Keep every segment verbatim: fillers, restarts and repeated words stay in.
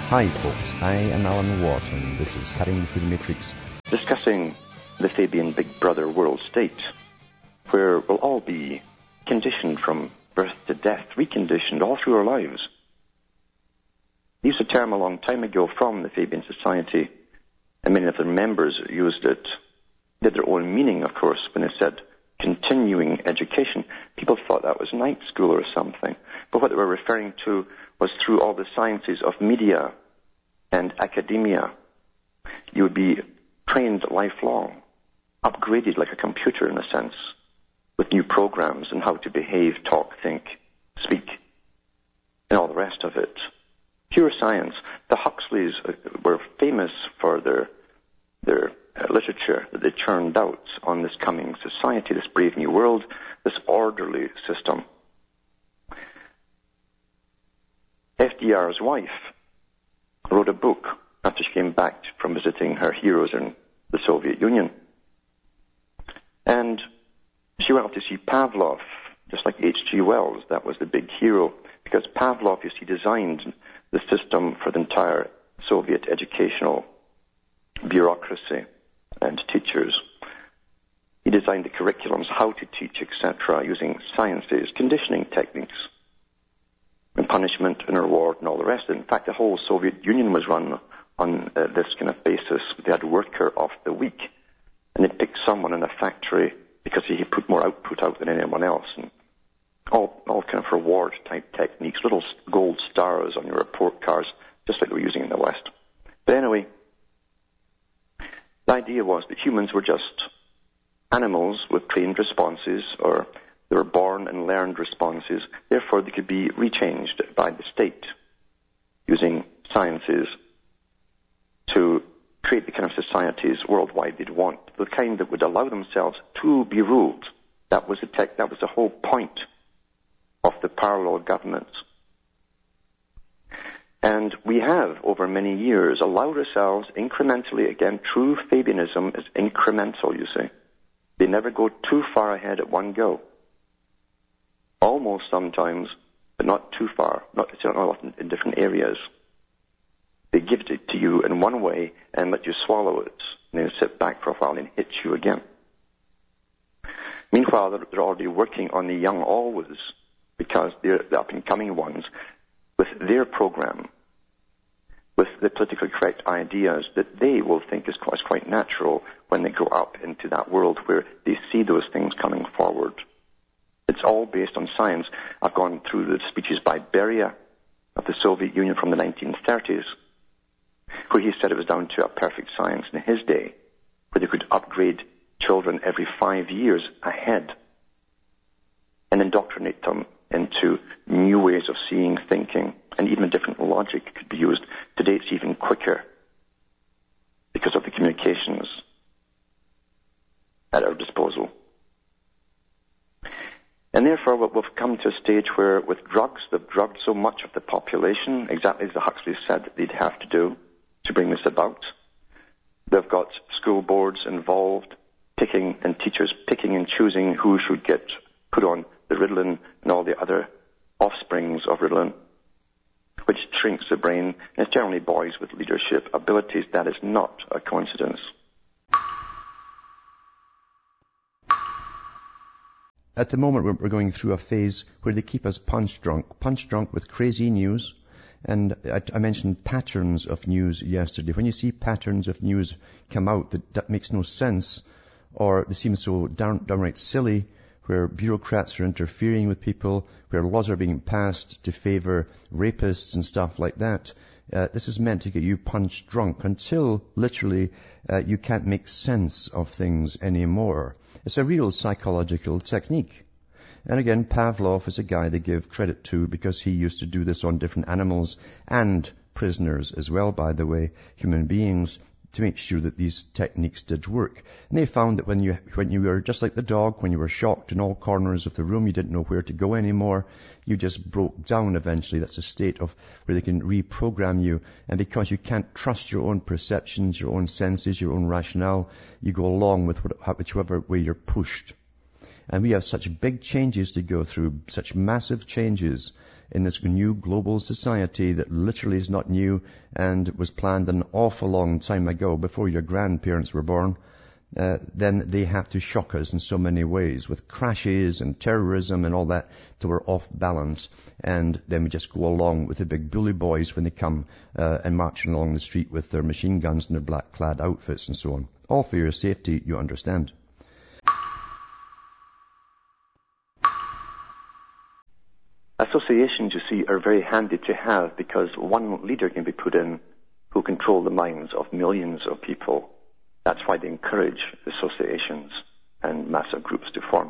Hi folks, I am Alan Watt and this is Cutting Through the Matrix. Discussing the Fabian Big Brother world state, where we'll all be conditioned from birth to death, reconditioned all through our lives. They used a term a long time ago from the Fabian Society, and many of their members used it. They had their own meaning, of course, when they said continuing education. People thought that was night school or something, but what they were referring to was through all the sciences of media and academia. You would be trained lifelong, upgraded like a computer in a sense, with new programs and how to behave, talk, think, speak, and all the rest of it. Pure science. The Huxleys were famous for their their uh, literature that they churned out on this coming society, this brave new world, this orderly system. F D R's wife wrote a book after she came back from visiting her heroes in the Soviet Union. And she went off to see Pavlov, just like H G Wells. That was the big hero, because Pavlov, you see, designed the system for the entire Soviet educational bureaucracy and teachers. He designed the curriculums, how to teach, et cetera, using sciences, conditioning techniques, and punishment and reward and all the rest. In fact, the whole Soviet Union was run on uh, this kind of basis. They had worker of the week, and they'd pick someone in a factory because he put more output out than anyone else, and all, all kind of reward-type techniques, little gold stars on your report cards, just like they were using in the West. But anyway, the idea was that humans were just animals with trained responses, or they were born and learned responses. Therefore, they could be rechanged by the state using sciences to create the kind of societies worldwide they'd want, the kind that would allow themselves to be ruled. That was the tech, that was the whole point of the parallel governments. And we have, over many years, allowed ourselves incrementally, again, true Fabianism is incremental, you see. They never go too far ahead at one go. Almost sometimes, but not too far, not, not in, in different areas. They give it to you in one way and let you swallow it, and then sit back for a while and hit you again. Meanwhile, they're, they're already working on the young always, because they're the up-and-coming ones, with their program, with the politically correct ideas that they will think is quite, quite natural when they grow up into that world where they see those things coming forward. It's all based on science. I've gone through the speeches by Beria of the Soviet Union from the nineteen thirties, where he said it was down to a perfect science in his day, where they could upgrade children every five years ahead and indoctrinate them into new ways of seeing, thinking, and even different logic could be used. Today it's even quicker because of the communications at our disposal. And therefore, we've come to a stage where, with drugs, they've drugged so much of the population, exactly as the Huxleys said that they'd have to do to bring this about. They've got school boards involved, picking, and teachers picking and choosing who should get put on the Ritalin and all the other offsprings of Ritalin, which shrinks the brain, and it's generally boys with leadership abilities. That is not a coincidence. At the moment, we're going through a phase where they keep us punch drunk, punch drunk with crazy news. And I, I mentioned patterns of news yesterday. When you see patterns of news come out that, that makes no sense, or they seem so down, downright silly, where bureaucrats are interfering with people, where laws are being passed to favor rapists and stuff like that, uh, this is meant to get you punch drunk until, literally, uh, you can't make sense of things anymore. It's a real psychological technique. And again, Pavlov is a guy they give credit to because he used to do this on different animals and prisoners as well, by the way, human beings, to make sure that these techniques did work. And they found that when you when you were just like the dog, when you were shocked in all corners of the room, you didn't know where to go anymore, you just broke down eventually. That's a state of where they can reprogram you. And because you can't trust your own perceptions, your own senses, your own rationale, you go along with whichever way you're pushed. And we have such big changes to go through, such massive changes in this new global society that literally is not new and was planned an awful long time ago, before your grandparents were born, uh, then they have to shock us in so many ways with crashes and terrorism and all that till we're off balance. And then we just go along with the big bully boys when they come uh, and marching along the street with their machine guns and their black-clad outfits and so on. All for your safety, you understand. Associations, you see, are very handy to have because one leader can be put in who control the minds of millions of people. That's why they encourage associations and massive groups to form.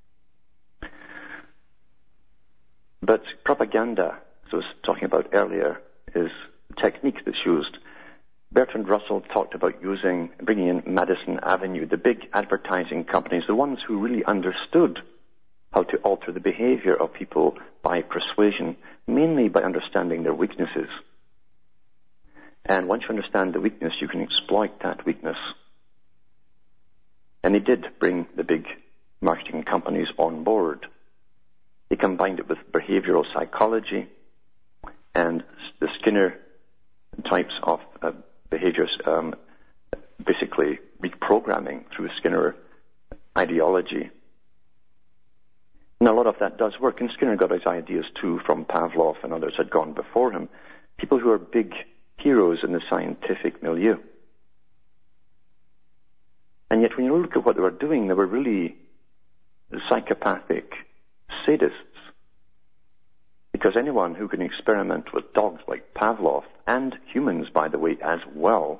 But propaganda, as I was talking about earlier, is a technique that's used. Bertrand Russell talked about using, bringing in Madison Avenue, the big advertising companies, the ones who really understood how to alter the behavior of people by persuasion, mainly by understanding their weaknesses. And once you understand the weakness, you can exploit that weakness. And they did bring the big marketing companies on board. They combined it with behavioral psychology and the Skinner types of uh, behaviors, um, basically reprogramming through Skinner ideology. And a lot of that does work. And Skinner got his ideas too from Pavlov, and others had gone before him. People who are big heroes in the scientific milieu. And yet when you look at what they were doing, they were really psychopathic sadists. Because anyone who can experiment with dogs like Pavlov, and humans, by the way, as well,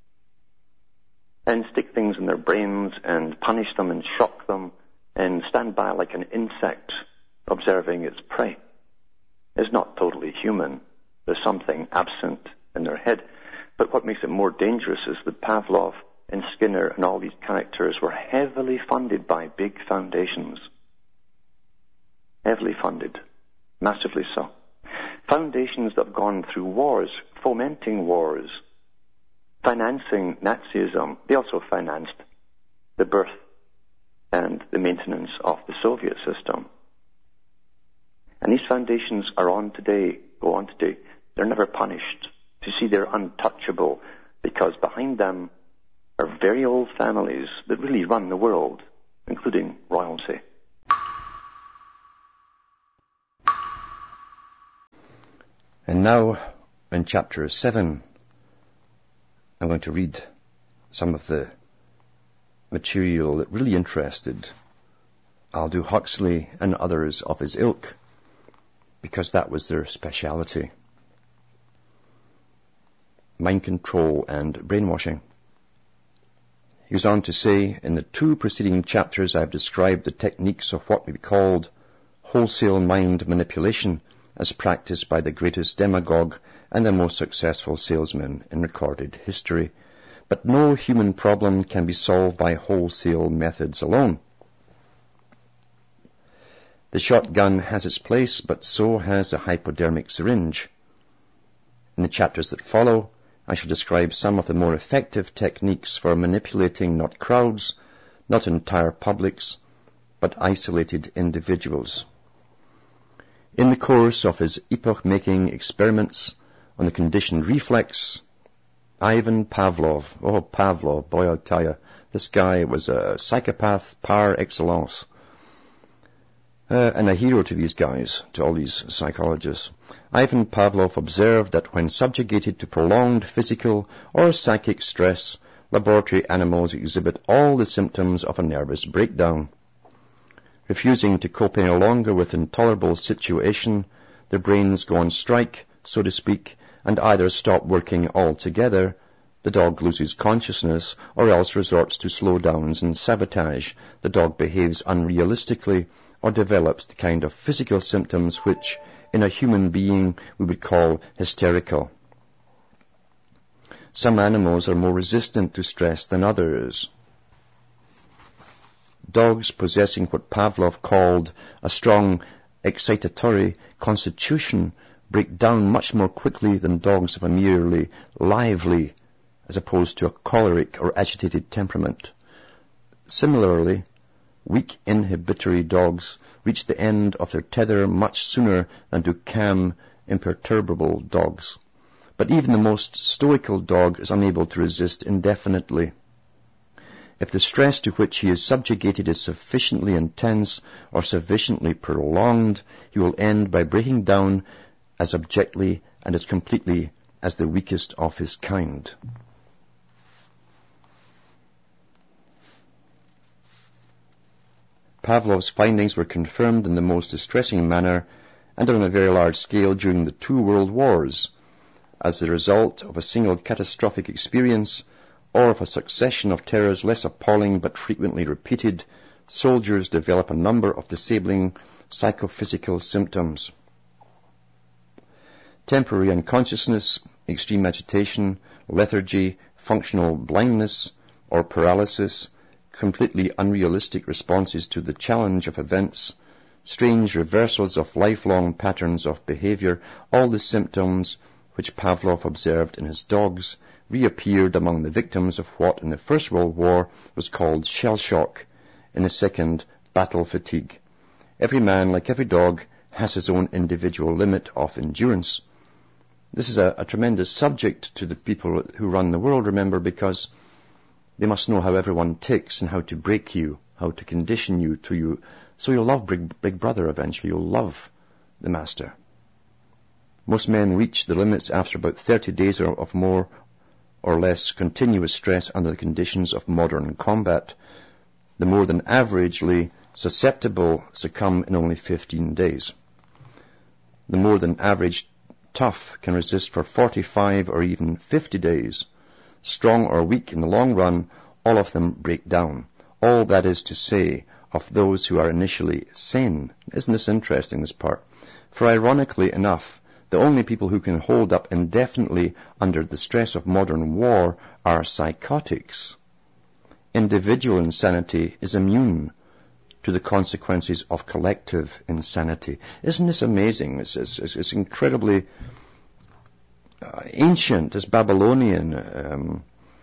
and stick things in their brains and punish them and shock them and stand by like an insect observing its prey, is not totally human. There's something absent in their head. But what makes it more dangerous is that Pavlov and Skinner and all these characters were heavily funded by big foundations. Heavily funded. Massively so. Foundations that have gone through wars, fomenting wars, financing Nazism. They also financed the birth and the maintenance of the Soviet system. And these foundations are on today, go on today. They're never punished. You see, they're untouchable because behind them are very old families that really run the world, including royalty. And now, in chapter seven, I'm going to read some of the material that really interested Aldous Huxley and others of his ilk, because that was their speciality. Mind control and brainwashing. He goes on to say, in the two preceding chapters I have described the techniques of what may be called wholesale mind manipulation as practiced by the greatest demagogue and the most successful salesman in recorded history. But no human problem can be solved by wholesale methods alone. The shotgun has its place, but so has the hypodermic syringe. In the chapters that follow, I shall describe some of the more effective techniques for manipulating not crowds, not entire publics, but isolated individuals. In the course of his epoch-making experiments on the conditioned reflex, Ivan Pavlov, oh Pavlov, boy I'll tell you, this guy was a psychopath par excellence. Uh, and a hero to these guys, to all these psychologists. Ivan Pavlov observed that when subjugated to prolonged physical or psychic stress, laboratory animals exhibit all the symptoms of a nervous breakdown. Refusing to cope any longer with intolerable situation, their brains go on strike, so to speak, and either stop working altogether, the dog loses consciousness, or else resorts to slowdowns and sabotage. The dog behaves unrealistically, or develops the kind of physical symptoms which, in a human being, we would call hysterical. Some animals are more resistant to stress than others. Dogs possessing what Pavlov called a strong excitatory constitution break down much more quickly than dogs of a merely lively, as opposed to a choleric or agitated temperament. Similarly, weak inhibitory dogs reach the end of their tether much sooner than do calm, imperturbable dogs. But even the most stoical dog is unable to resist indefinitely. If the stress to which he is subjugated is sufficiently intense or sufficiently prolonged, he will end by breaking down as abjectly and as completely as the weakest of his kind. Pavlov's findings were confirmed in the most distressing manner and on a very large scale during the two world wars, as the result of a single catastrophic experience or of a succession of terrors less appalling but frequently repeated. Soldiers develop a number of disabling psychophysical symptoms. Temporary unconsciousness, extreme agitation, lethargy, functional blindness or paralysis, completely unrealistic responses to the challenge of events, strange reversals of lifelong patterns of behavior, all the symptoms which Pavlov observed in his dogs reappeared among the victims of what in the First World War was called shell shock, in the second, battle fatigue. Every man, like every dog, has his own individual limit of endurance. This is a, a tremendous subject to the people who run the world, remember, because they must know how everyone ticks and how to break you, how to condition you to you. So you'll love Big, Big Brother eventually. You'll love the master. Most men reach the limits after about thirty days or of more or less continuous stress under the conditions of modern combat. The more than averagely susceptible succumb in only fifteen days. The more than average tough can resist for forty-five or even fifty days. Strong or weak in the long run, all of them break down. All, that is to say, of those who are initially sane. Isn't this interesting, this part? For ironically enough, the only people who can hold up indefinitely under the stress of modern war are psychotics. Individual insanity is immune to the consequences of collective insanity. Isn't this amazing? It's, it's, it's incredibly uh, ancient, it's Babylonian um,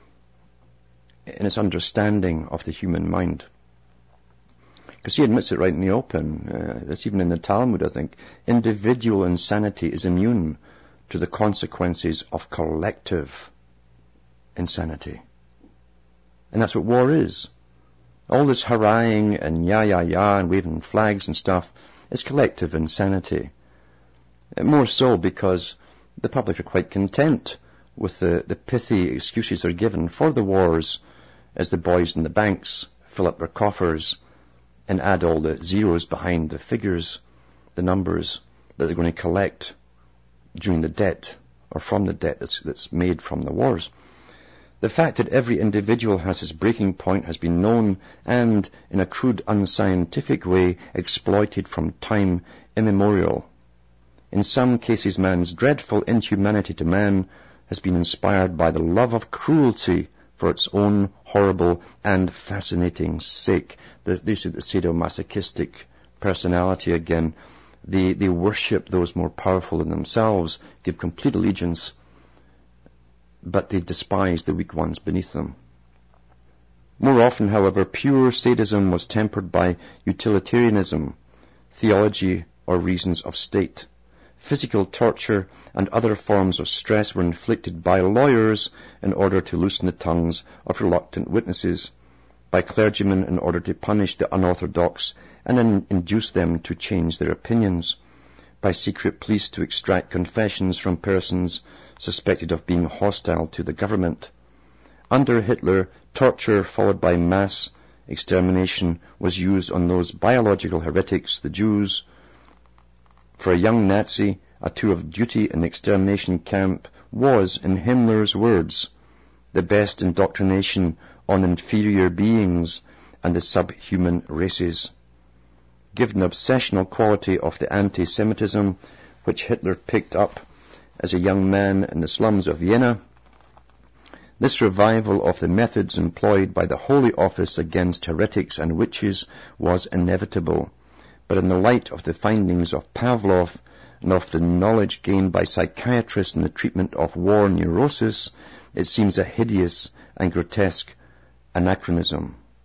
in its understanding of the human mind. Because he admits it right in the open. Uh, that's even in the Talmud, I think. Individual insanity is immune to the consequences of collective insanity. And that's what war is. All this haranguing and yah, yah, yah, and waving flags and stuff is collective insanity. And more so because the public are quite content with the, the pithy excuses they're given for the wars as the boys in the banks fill up their coffers and add all the zeros behind the figures, the numbers that they're going to collect during the debt or from the debt that's, that's made from the wars. The fact that every individual has his breaking point has been known and, in a crude, unscientific way, exploited from time immemorial. In some cases, man's dreadful inhumanity to man has been inspired by the love of cruelty for its own horrible and fascinating sake. The, this is the sadomasochistic personality again. They, they worship those more powerful than themselves, give complete allegiance, but they despise the weak ones beneath them. More often, however, pure sadism was tempered by utilitarianism, theology, or reasons of state. Physical torture and other forms of stress were inflicted by lawyers in order to loosen the tongues of reluctant witnesses, by clergymen in order to punish the unorthodox and then induce them to change their opinions, by secret police to extract confessions from persons suspected of being hostile to the government. Under Hitler, torture followed by mass extermination was used on those biological heretics, the Jews. For a young Nazi, a tour of duty in the extermination camp was, in Himmler's words, the best indoctrination on inferior beings and the subhuman races. Given the obsessional quality of the anti-Semitism which Hitler picked up as a young man in the slums of Vienna, this revival of the methods employed by the Holy Office against heretics and witches was inevitable. But in the light of the findings of Pavlov and of the knowledge gained by psychiatrists in the treatment of war neurosis, it seems a hideous and grotesque anachronism.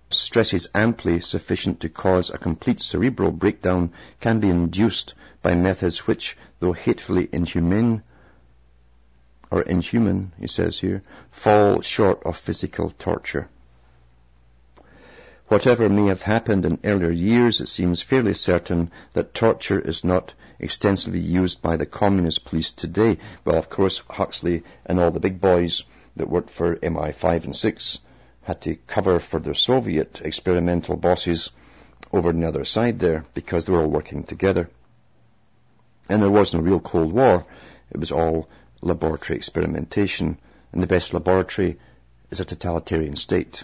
stresses amply sufficient to cause a complete cerebral breakdown can be induced by methods which, though hatefully inhumane, or inhuman, he says here, fall short of physical torture. Whatever may have happened in earlier years, it seems fairly certain that torture is not extensively used by the communist police today. Well, of course, Huxley and all the big boys that worked for M I five and six had to cover for their Soviet experimental bosses over on the other side there, because they were all working together. And there wasn't a real Cold War. It was all laboratory experimentation, and the best laboratory is a totalitarian state.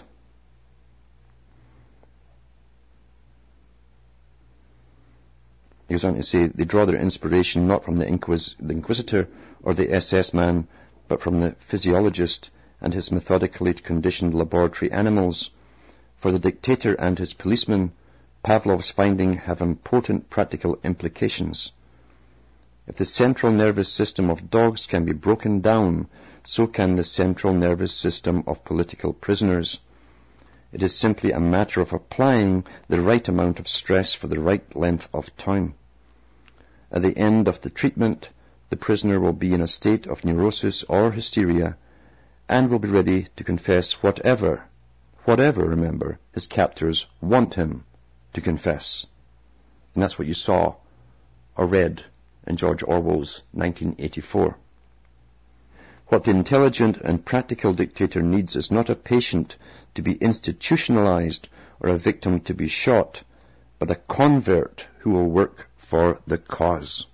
He goes on to say, they draw their inspiration not from the, Inquis- the Inquisitor or the S S man, but from the physiologist and his methodically conditioned laboratory animals. For the dictator and his policemen, Pavlov's findings have important practical implications. If the central nervous system of dogs can be broken down, so can the central nervous system of political prisoners. It is simply a matter of applying the right amount of stress for the right length of time. At the end of the treatment, the prisoner will be in a state of neurosis or hysteria and will be ready to confess whatever, whatever, remember, his captors want him to confess. And that's what you saw or read in George Orwell's nineteen eighty-four. What the intelligent and practical dictator needs is not a patient to be institutionalized or a victim to be shot, but a convert who will work for the cause.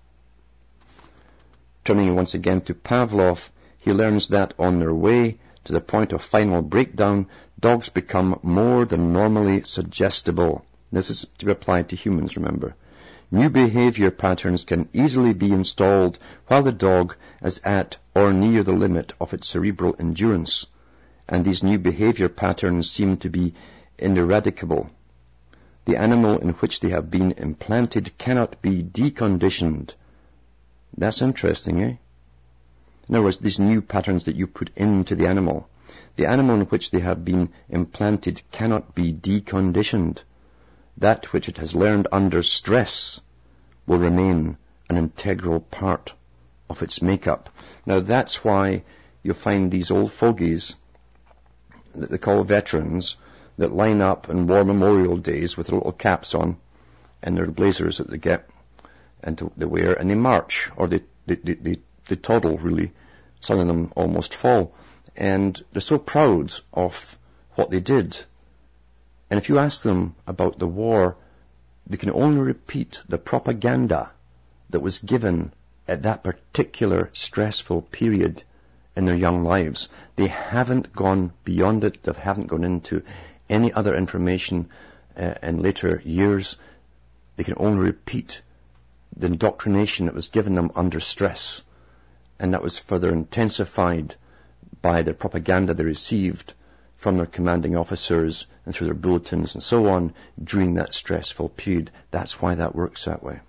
Turning once again to Pavlov, he learns that on their way to the point of final breakdown, dogs become more than normally suggestible. This is to be applied to humans, remember. New behavior patterns can easily be installed while the dog is at or near the limit of its cerebral endurance, and these new behavior patterns seem to be ineradicable. The animal in which they have been implanted cannot be deconditioned. That's interesting, eh? In other words, these new patterns that you put into the animal, the animal in which they have been implanted cannot be deconditioned. That which it has learned under stress will remain an integral part of its makeup. Now that's why you'll find these old fogies that they call veterans that line up on War Memorial Days with their little caps on and their blazers that they get and to, they wear, and they march, or they, they, they, they, they toddle really. Some of them almost fall. And they're so proud of what they did. And if you ask them about the war, they can only repeat the propaganda that was given at that particular stressful period in their young lives. They haven't gone beyond it. They haven't gone into any other information uh, in later years. They can only repeat the indoctrination that was given them under stress, and that was further intensified by the propaganda they received from their commanding officers and through their bulletins and so on during that stressful period. That's why that works that way.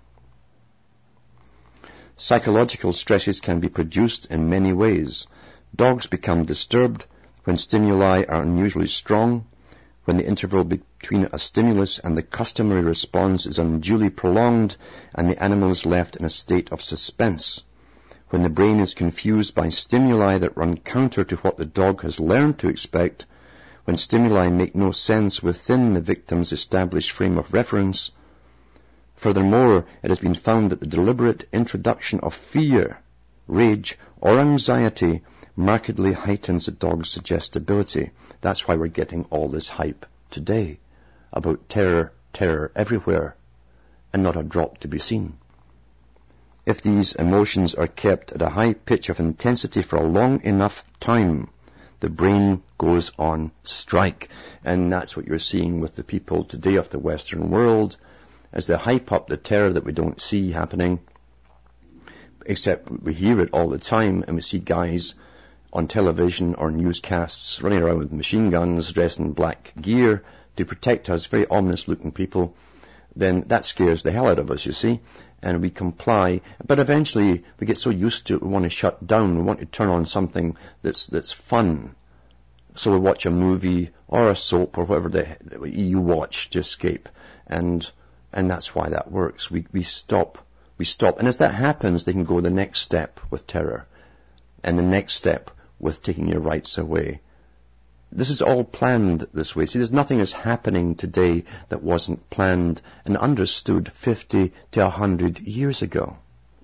Psychological stresses can be produced in many ways. Dogs become disturbed when stimuli are unusually strong, when the interval between a stimulus and the customary response is unduly prolonged and the animal is left in a state of suspense, when the brain is confused by stimuli that run counter to what the dog has learned to expect, when stimuli make no sense within the victim's established frame of reference. Furthermore, it has been found that the deliberate introduction of fear, rage, or anxiety markedly heightens the dog's suggestibility. That's why we're getting all this hype today about terror, terror everywhere, and not a drop to be seen. If these emotions are kept at a high pitch of intensity for a long enough time, the brain goes on strike. And that's what you're seeing with the people today of the Western world, as they hype up the terror that we don't see happening, except we hear it all the time, and we see guys on television or newscasts running around with machine guns, dressed in black gear to protect us, very ominous-looking people. Then that scares the hell out of us, you see, and we comply. But eventually we get so used to it, we want to shut down, we want to turn on something that's that's fun, So we watch a movie or a soap or whatever the, you watch to escape. And and that's why that works. We we stop. We stop. And as that happens, they can go the next step with terror. And the next step with taking your rights away. This is all planned this way. See, there's nothing that's happening today that wasn't planned and understood fifty to one hundred years ago.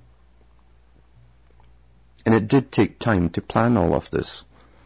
And it did take time to plan all of this.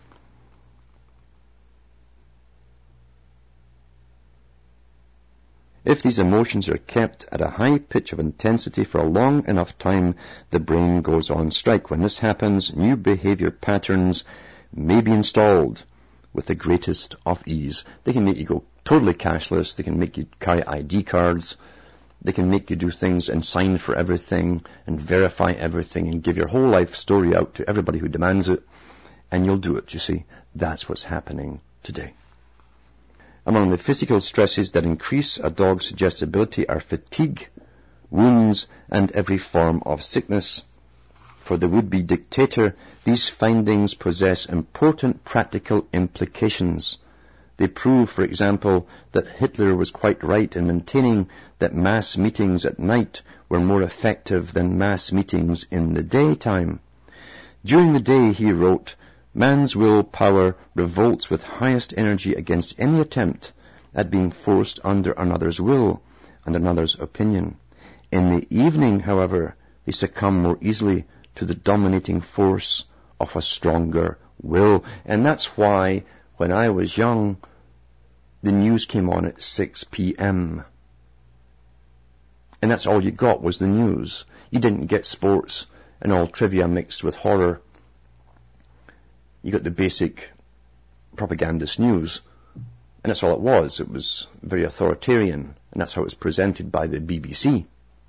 If these emotions are kept at a high pitch of intensity for a long enough time, the brain goes on strike. When this happens, new behavior patterns may be installed with the greatest of ease. They can make you go totally cashless. They can make you carry I D cards. They can make you do things and sign for everything and verify everything and give your whole life story out to everybody who demands it. And you'll do it, you see. That's what's happening today. Among the physical stresses that increase a dog's suggestibility are fatigue, wounds, and every form of sickness. For the would-be dictator, these findings possess important practical implications. They prove, for example, that Hitler was quite right in maintaining that mass meetings at night were more effective than mass meetings in the daytime. During the day, he wrote, man's willpower revolts with highest energy against any attempt at being forced under another's will and another's opinion. In the evening, however, they succumb more easily to the dominating force of a stronger will. And that's why, when I was young, the news came on at six p.m. And that's all you got was the news. You didn't get sports and all trivia mixed with horror. You got the basic propagandist news. And that's all it was. It was very authoritarian. And that's how it was presented by the B B C.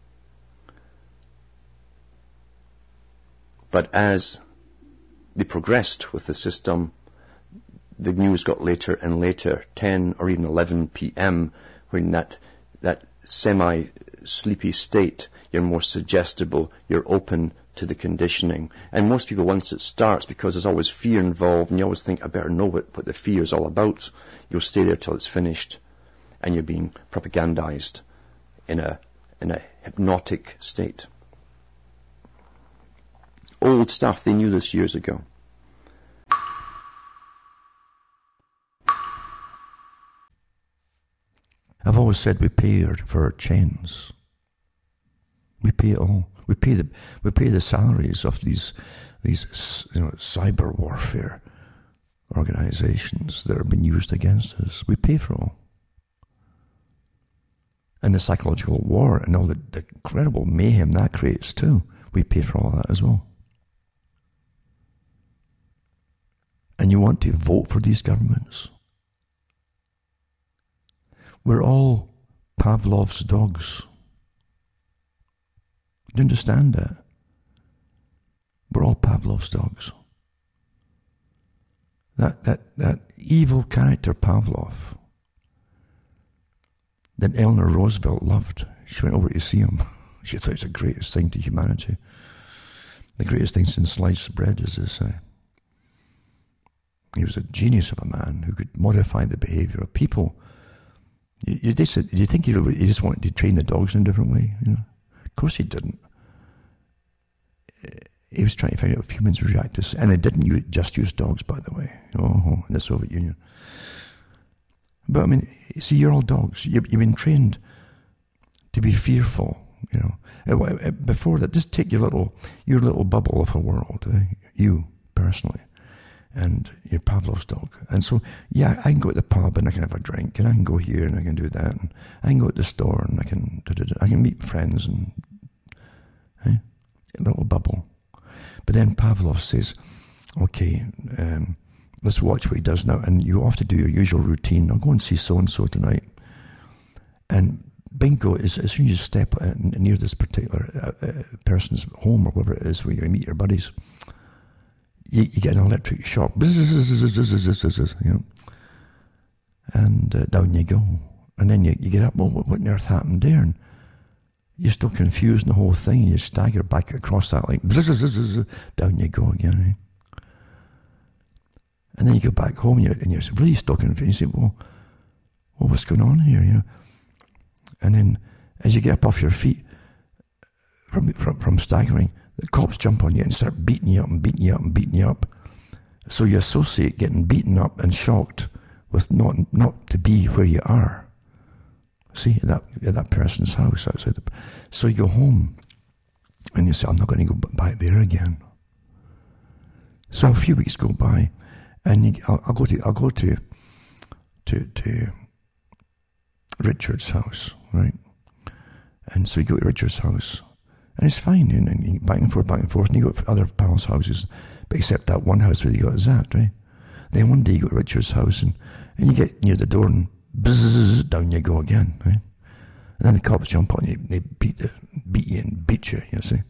But as they progressed with the system, the news got later and later, ten or even eleven p.m., when that, that semi-sleepy state, you're more suggestible, you're open to the conditioning. And most people, once it starts, because there's always fear involved, and you always think, I better know what, what the fear is all about, you'll stay there till it's finished, and you're being propagandized in a, in a hypnotic state. Old stuff, they knew this years ago. I've always said we pay for our chains. We pay it all. We pay the we pay the salaries of these these you know cyber warfare organizations that are being used against us. We pay for all. And the psychological war and all the, the incredible mayhem that creates too. We pay for all that as well. And you want to vote for these governments? We're all Pavlov's dogs. Do you understand that? We're all Pavlov's dogs. That that that evil character Pavlov that Eleanor Roosevelt loved. She went over to see him. She thought it's the greatest thing to humanity. The greatest thing since sliced bread, as they say. He was a genius of a man who could modify the behavior of people. You, you, just, you think he, he just wanted to train the dogs in a different way? You know? Of course he didn't. He was trying to find out if humans react to this. And he didn't use, just use dogs, by the way, oh, in the Soviet Union. But I mean, see, you're all dogs. You, you've been trained to be fearful, you know. Before that, just take your little, your little bubble of a world, eh? You, personally. And your Pavlov's dog. And so, yeah, I can go to the pub and I can have a drink, and I can go here and I can do that, and I can go to the store and I can, da, da, da, I can meet friends and, eh, a little bubble. But then Pavlov says, okay, um, let's watch what he does now, and you have to do your usual routine. I'll go and see so-and-so tonight. And bingo, is as soon as you step near this particular uh, uh, person's home or wherever it is where you meet your buddies, You, you get an electric shock, you know, and uh, down you go. And then you, you get up, well, what on earth happened there? And you're still confused in the whole thing, and you stagger back across that, like, down you go again. Eh? And then you go back home and you're, and you're really still confused. You say, well, well, what's going on here? You know? And then as you get up off your feet from, from, from staggering, the cops jump on you and start beating you up and beating you up and beating you up. So you associate getting beaten up and shocked with not not to be where you are. See, at that, at that person's house outside. The, so you go home and you say, I'm not going to go back there again. So a few weeks go by, and you, I'll, I'll go to I'll go to to to Richard's house, right? And so you go to Richard's house, and it's fine, and, and you back and forth, back and forth, and you go to other pals' houses, but except that one house where you got zapped, right? Then one day you go to Richard's house, and, and you get near the door, and bzzz, down you go again, right? And then the cops jump on you, they beat the, beat you and beat you, you see.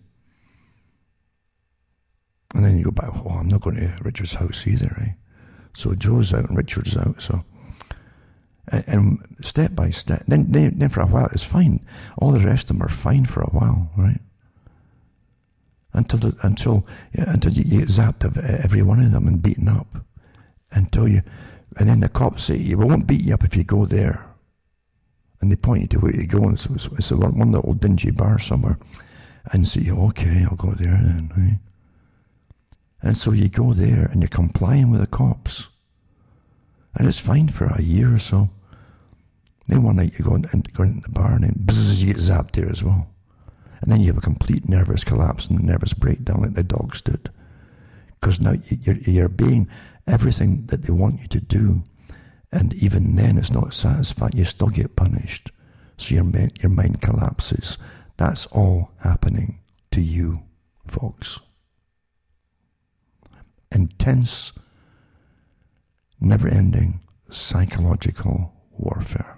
And then you go back, oh, I'm not going to Richard's house either, right? So Joe's out and Richard's out, so. And, and step by step, then, then, then for a while it's fine. All the rest of them are fine for a while, right? Until, the, until, yeah, until you get zapped of every one of them and beaten up. Until you, and then the cops say, we won't beat you up if you go there. And they point you to where you go, and it's, it's, it's one, one little dingy bar somewhere. And say, okay, I'll go there then, right? And so you go there and you're complying with the cops. And it's fine for a year or so. Then one night you go into, go into the bar and then bzzz, you get zapped there as well. And then you have a complete nervous collapse and nervous breakdown like the dogs did. Because now you're, you're obeying everything that they want you to do. And even then it's not satisfying. You still get punished. So your, your mind collapses. That's all happening to you, folks. Intense, never-ending psychological warfare,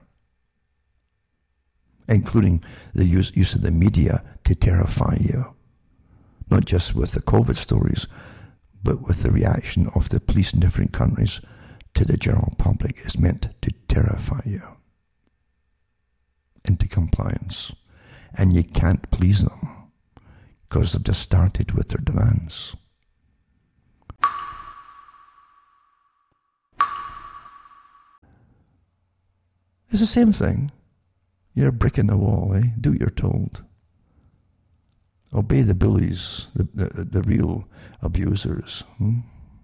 including the use, use of the media to terrify you, not just with the COVID stories, but with the reaction of the police in different countries to the general public is meant to terrify you into compliance. And you can't please them because they've just started with their demands. It's the same thing. You're a brick in the wall, eh? Do what you're told. Obey the bullies, the, the, the real abusers. Hmm?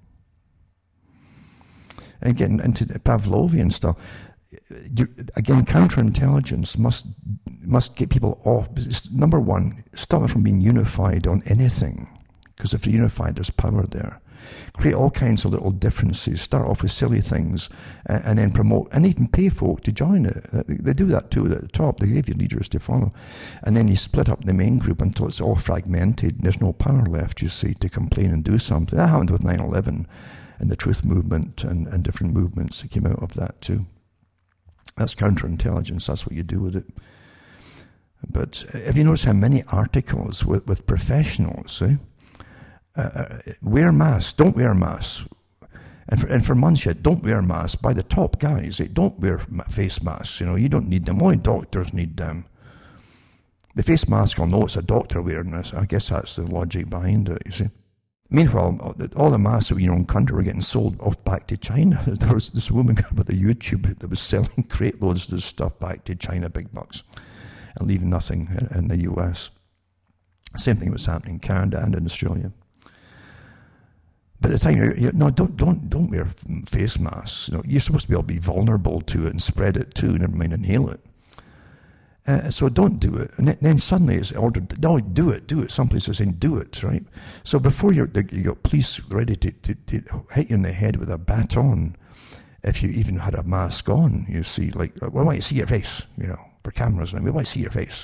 And getting into the Pavlovian stuff, you, again, counterintelligence must must get people off. Number one, stop them from being unified on anything. Because if they're unified, there's power there. Create all kinds of little differences. Start off with silly things and, and then promote, and even pay folk to join it. They do that too at the top. They give you leaders to follow. And then you split up the main group until it's all fragmented. And there's no power left, you see, to complain and do something. That happened with nine eleven and the Truth Movement and, and different movements that came out of that too. That's counterintelligence. That's what you do with it. But if you notice how many articles with, with professionals, eh? Uh, wear masks, don't wear masks. And for, and for months yet, don't wear masks by the top guys. They don't wear face masks, you know, you don't need them. Only doctors need them. The face mask, I'll know it's a doctor wearing this. I guess that's the logic behind it, you see. Meanwhile, all the masks that we in your own country were getting sold off back to China. There was this woman with a YouTube that was selling crate loads of this stuff back to China, big bucks, and leaving nothing in, in the U S. Same thing was happening in Canada and in Australia. But at the time, you're, you're, no, don't don't don't wear face masks. You know, you're supposed to be able to be vulnerable to it and spread it too. Never mind inhale it. Uh, so don't do it. And then suddenly it's ordered. No, do it, do it. Some places are saying do it, right? So before you're, you got police ready to, to, to hit you in the head with a baton, if you even had a mask on, you see, like, we want to see your face, you know, for cameras, and we want to see your face.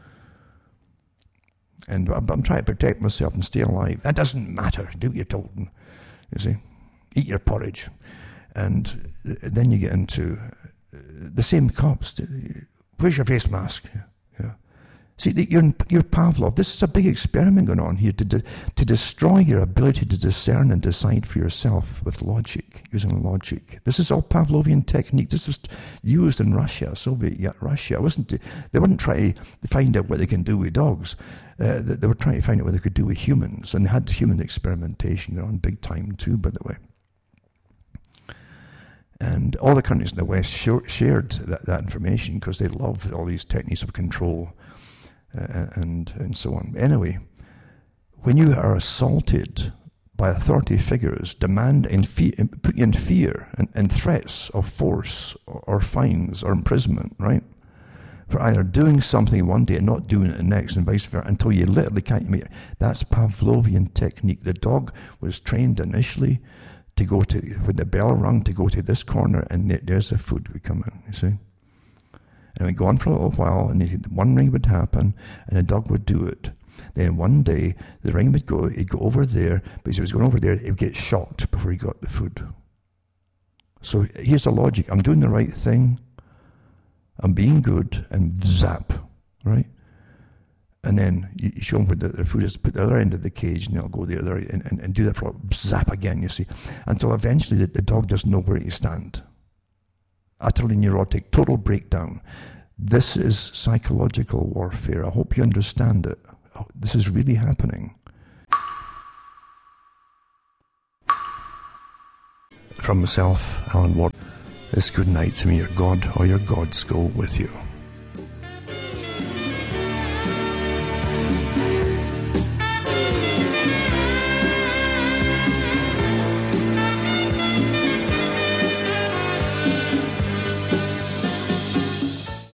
And I'm, I'm trying to protect myself and stay alive. That doesn't matter. Do what you're told. You see, eat your porridge, and then you get into the same cops. Where's your face mask? Yeah. See, you're you're Pavlov. This is a big experiment going on here to de, to destroy your ability to discern and decide for yourself with logic, using logic. This is all Pavlovian technique. This was used in Russia, Soviet Russia. It wasn't to, they weren't trying to find out what they can do with dogs. Uh, they, they were trying to find out what they could do with humans, and they had human experimentation going on big time too, by the way. And all the countries in the West sh- shared that, that information because they love all these techniques of control uh, and, and so on. Anyway, when you are assaulted by authority figures, demand and fe- put you in fear and, and threats of force or, or fines or imprisonment, right? For either doing something one day and not doing it the next and vice versa until you literally can't make it. That's Pavlovian technique. The dog was trained initially to go to, when the bell rung, to go to this corner and there's the food would come in, you see. And it would go on for a little while and one ring would happen and the dog would do it. Then one day the ring would go, he'd go over there, but as he was going over there, he'd get shocked before he got the food. So here's the logic. I'm doing the right thing. I'm being good, and zap, right? And then you show them where the, the food is, put the other end of the cage, and they'll go there, there and, and, and do that for a zap again, you see, until eventually the, the dog doesn't know where to stand. Utterly neurotic, total breakdown. This is psychological warfare. I hope you understand it. This is really happening. From myself, Alan Watt, this good night to me, your God or your gods go with you.